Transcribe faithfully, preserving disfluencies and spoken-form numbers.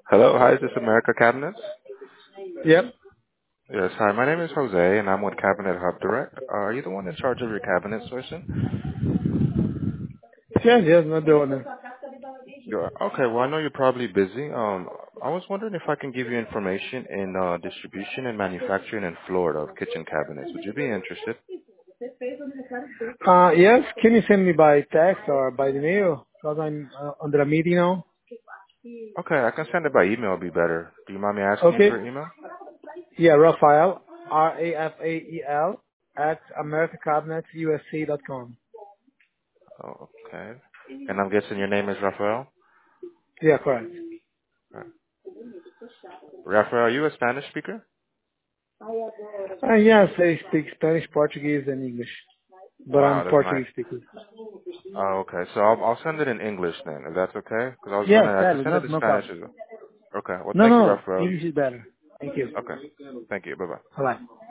Hello, hi, is this America Cabinets? Yep. Yes, hi, my name is Jose, and I'm with Cabinet Hub Direct. Uh, are you the one in charge of your cabinet sourcing? Yes, yes, not the owner. You're, okay, well, I know you're probably busy. Um, I was wondering if I can give you information in uh, distribution and manufacturing in Florida of kitchen cabinets. Would you be interested? Uh, yes, can you send me by text or by the mail? Because I'm uh, under a meeting now. Okay, I can send it by email, it'd be better. Do you mind me asking you Okay. for your email? Yeah, Rafael, R A F A E L, at america cabinets u s a dot com. Oh, okay. And I'm guessing your name is Rafael? Yeah, correct. Right. Rafael, are you a Spanish speaker? Uh, yes, I speak Spanish, Portuguese, and English. But I'm Wow, that's nice. Portuguese speaker. Oh, okay. So I'll I'll send it in English then, if that's okay. Because I was Yes, gonna I could better. send No, it in no Spanish problem. as well. Okay. Well, No, thank you, no, Rafael. English is better. Thank you. Okay. Thank you. Bye bye. Bye-bye.